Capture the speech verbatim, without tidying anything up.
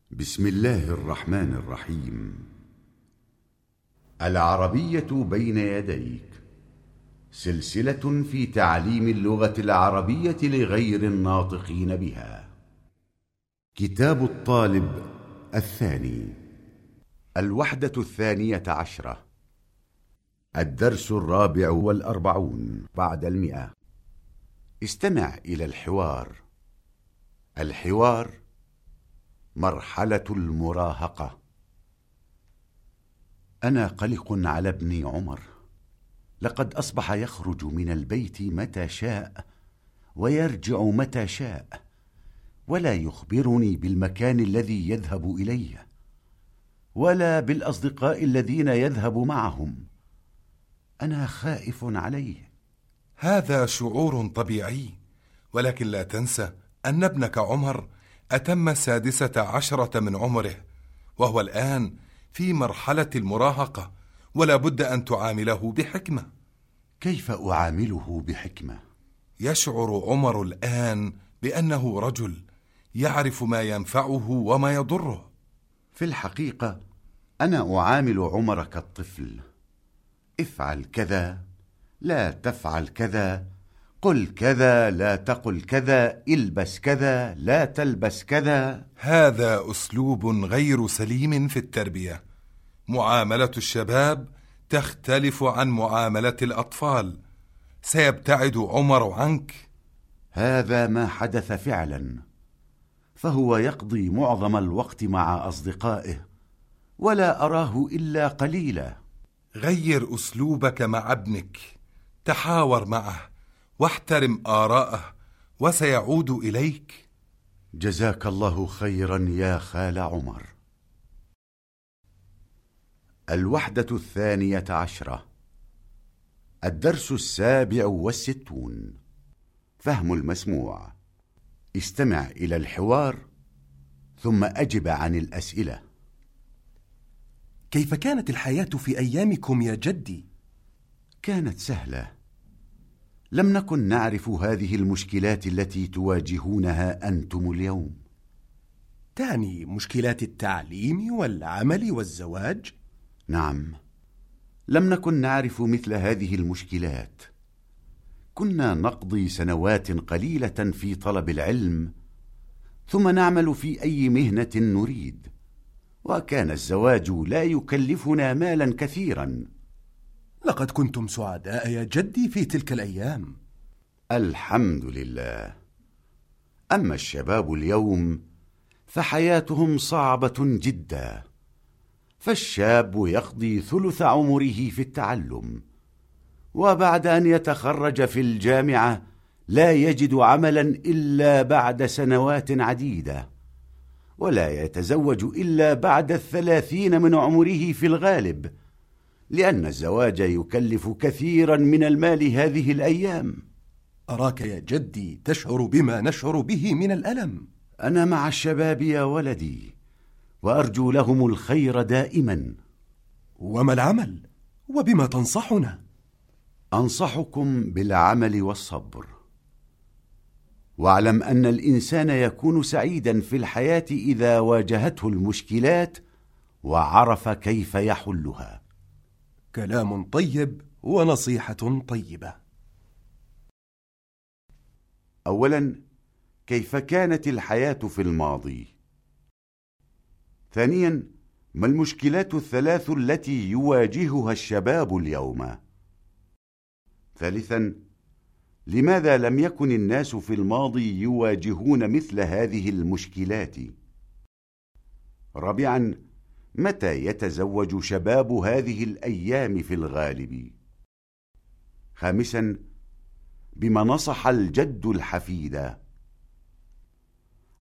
بسم الله الرحمن الرحيم. العربية بين يديك، سلسلة في تعليم اللغة العربية لغير الناطقين بها. كتاب الطالب الثاني، الوحدة الثانية عشرة، الدرس الرابع والأربعون بعد المئة. استمع إلى الحوار. الحوار مرحلة المراهقة. أنا قلق على ابني عمر، لقد أصبح يخرج من البيت متى شاء ويرجع متى شاء، ولا يخبرني بالمكان الذي يذهب إليه ولا بالأصدقاء الذين يذهب معهم. أنا خائف عليه. هذا شعور طبيعي، ولكن لا تنسى أن ابنك عمر أتم السادسة عشرة من عمره، وهو الآن في مرحلة المراهقة، ولا بد أن تعامله بحكمة. كيف أعامله بحكمة؟ يشعر عمر الآن بأنه رجل يعرف ما ينفعه وما يضره. في الحقيقة أنا أعامل عمر كالطفل. افعل كذا، لا تفعل كذا، قل كذا، لا تقل كذا، البس كذا، لا تلبس كذا. هذا أسلوب غير سليم في التربية. معاملة الشباب تختلف عن معاملة الأطفال. سيبتعد عمر عنك. هذا ما حدث فعلا، فهو يقضي معظم الوقت مع أصدقائه ولا أراه إلا قليلا. غير أسلوبك مع ابنك، تحاور معه واحترم آراءه، وسيعود إليك. جزاك الله خيرا يا خال عمر. الوحدة الثانية عشرة، الدرس السابع والستون، فهم المسموع. استمع إلى الحوار ثم أجب عن الأسئلة. كيف كانت الحياة في أيامكم يا جدي؟ كانت سهلة، لم نكن نعرف هذه المشكلات التي تواجهونها أنتم اليوم. تعني مشكلات التعليم والعمل والزواج؟ نعم، لم نكن نعرف مثل هذه المشكلات. كنا نقضي سنوات قليلة في طلب العلم، ثم نعمل في أي مهنة نريد، وكان الزواج لا يكلفنا مالا كثيرا. لقد كنتم سعداء يا جدي في تلك الأيام. الحمد لله. أما الشباب اليوم فحياتهم صعبة جدا، فالشاب يقضي ثلث عمره في التعلم، وبعد أن يتخرج في الجامعة لا يجد عملا إلا بعد سنوات عديدة، ولا يتزوج إلا بعد الثلاثين من عمره في الغالب، لأن الزواج يكلف كثيرا من المال هذه الأيام. أراك يا جدي تشعر بما نشعر به من الألم. أنا مع الشباب يا ولدي، وأرجو لهم الخير دائما. وما العمل؟ وبما تنصحنا؟ أنصحكم بالعمل والصبر. واعلم أن الإنسان يكون سعيدا في الحياة إذا واجهته المشكلات وعرف كيف يحلها. كلام طيب ونصيحة طيبة. أولا، كيف كانت الحياة في الماضي؟ ثانيا، ما المشكلات الثلاث التي يواجهها الشباب اليوم؟ ثالثا، لماذا لم يكن الناس في الماضي يواجهون مثل هذه المشكلات؟ رابعا، متى يتزوج شباب هذه الأيام في الغالب؟ خامسا، بما نصح الجد الحفيد؟